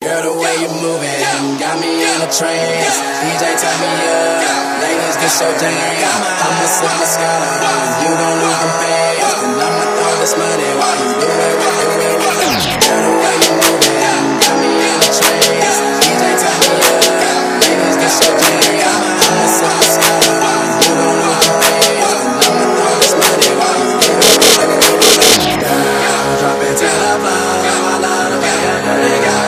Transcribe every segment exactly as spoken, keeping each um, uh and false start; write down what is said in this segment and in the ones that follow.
Girl, the way you moving got me in a trance. D J, turn me up, ladies, get your jam. I'ma sip my Scotty, you gon' lose them fans, and I'ma throw this money while you do it, do it, do it. Girl, the way you moving got me in a trance. D J, turn me up, ladies, get your jam. I'ma sip my Scotty, you gon' lose them fans, and I'ma throw this money while you do it, do it, do it. Girl, drop it to the floor, I love the way you do it, girl.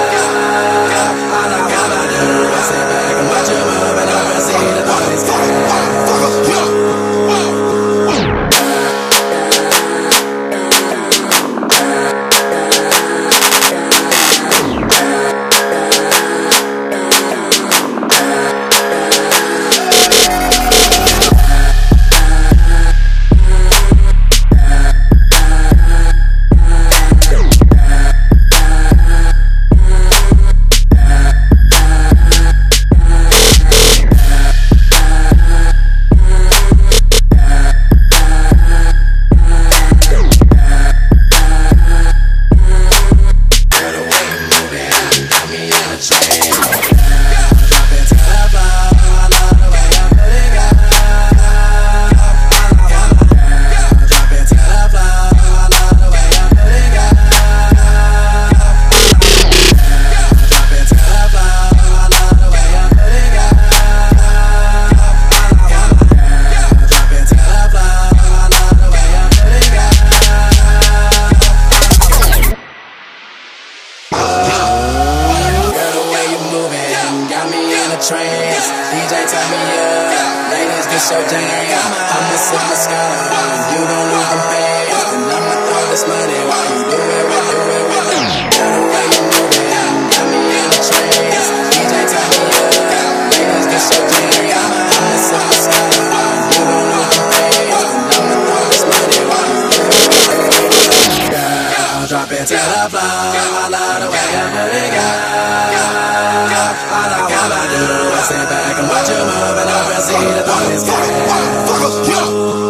Trance. D J, turn me up, ladies, get your jam. I'ma sip my Scotty, you gon' lose them fans, and I'ma throw this money while you do it, do it, do it. Girl, the way you moving got me in a trance. D J, turn me up, ladies, get your jam. I'ma sip my Scotty, you gon' lose them fans, and I'ma throw this money while you do it, do it, do it. Girl, drop it to the floor, I love the way you put it, girl. All I gotta do is sit back and watch you move, and I can see the party's going.